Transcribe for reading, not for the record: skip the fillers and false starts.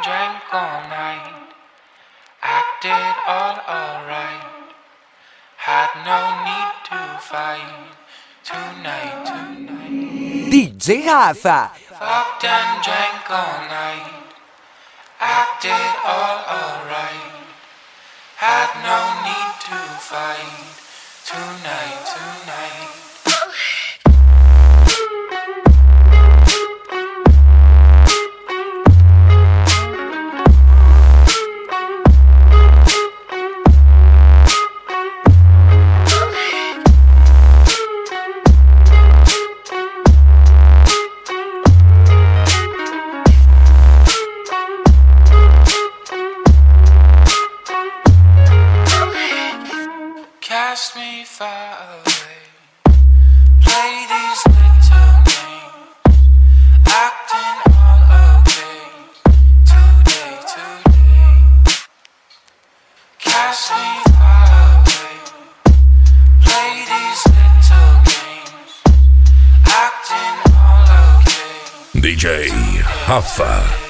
and drank all night, acted all alright, had no need to fight tonight. DJ Rafa. Fucked and drank all night, acted all alright, had no need to fight tonight. Cast me far away, play these little games, acting all okay, today. Cast me far away, play these little games, acting all okay. DJ Rafa.